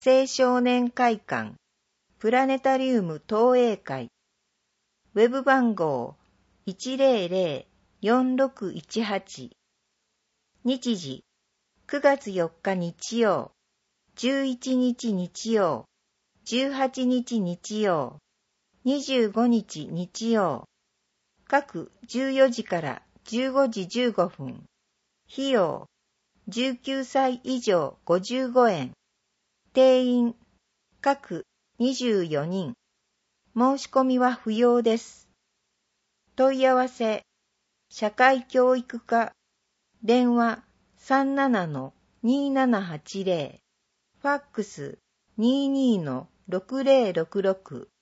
青少年会館プラネタリウム東映会ウェブ番号 100-4618 日時9月4日日曜11日日曜18日日曜25日日曜各14時から15時15分費用19歳以上55円定員各24人申し込みは不要です。問い合わせ社会教育課電話 37-2780 ファックス 22-6066